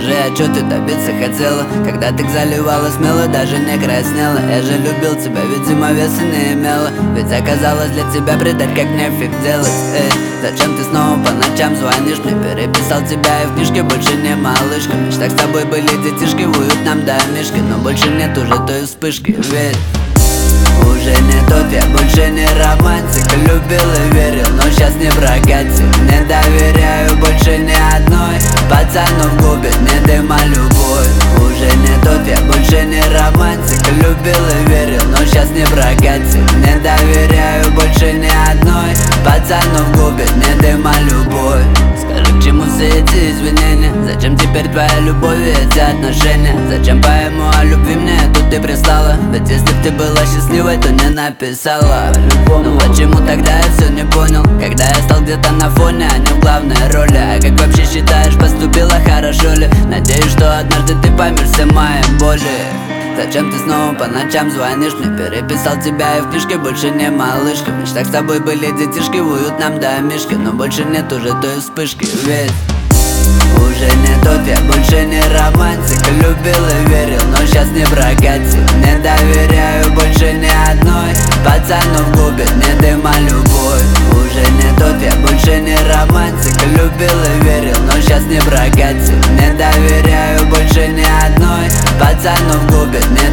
Скажи, а чё ты добиться хотела? Когда ты заливала смело, даже не краснела. Я же любил тебя, ведь зима веса не имела. Ведь оказалось для тебя предать, как мне фиг делать. Зачем ты снова по ночам звонишь мне? Переписал тебя и в книжке больше не малышка. В мечтах с тобой были детишки, в уютном домишке, но больше нет уже той вспышки, ведь уже не тот, я больше не романтик. Любил и верил, но сейчас не прокатит. Не доверяю больше ни одной. Пацанов губит не дыма любовь. Уже не тот, я больше не романтик. Любил и верил, но сейчас не прокатит. Не доверяю больше ни одной. Пацанов губит не дыма любовь. Скажи, к чему все эти извинения? Зачем теперь твоя любовь и эти отношения? Зачем поэму о любви мне тут ты прислала? Ведь если б ты была счастливой, то не написала. Ну почему тогда я все не понял? Когда я стал где-то на фоне, а не в главной роли. А как вообще считаешь, поступила хорошо ли? Надеюсь, что однажды ты поймешь все мои боли. Зачем ты снова по ночам звонишь мне? Переписал тебя и в книжке больше не малышка. В мечтах с тобой были детишки, в уютном домишке, но больше нет уже той вспышки, ведь уже не тот, я больше не романтик. Любил и верил, но сейчас не прокатит. Не доверяю больше ни одной. Пацанов губит не дыма любовь. Уже не тот, я больше не романтик. Любил и верил, но сейчас не прокатит. Не доверяю больше ни одной. Пацанов губит не